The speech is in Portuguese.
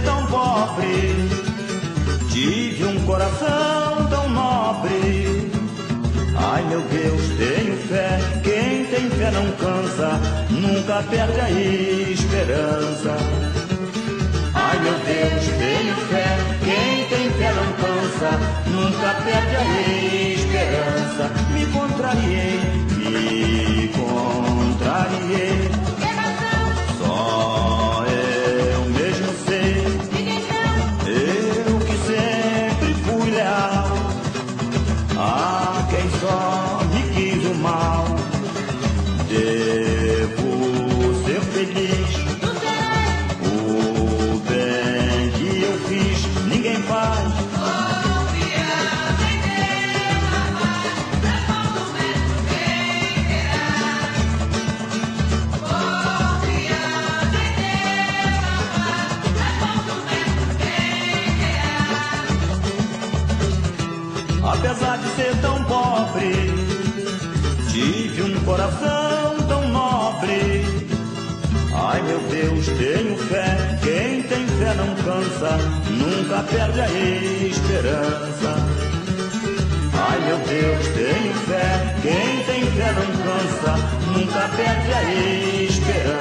tão pobre, tive um coração tão nobre. Ai meu Deus, tenho fé, quem tem fé não cansa, nunca perde a esperança. Ai meu Deus, tenho fé, quem tem fé não cansa, nunca perde a esperança. Me contrariei, só eu mesmo sei, eu que sempre fui leal a quem só me quis o mal. Devo ser feliz, o bem que eu fiz ninguém faz. Apesar de ser tão pobre, tive um coração tão nobre. Ai meu Deus, tenho fé, quem tem fé não cansa, nunca perde a esperança. Ai meu Deus, tenho fé, quem tem fé não cansa, nunca perde a esperança.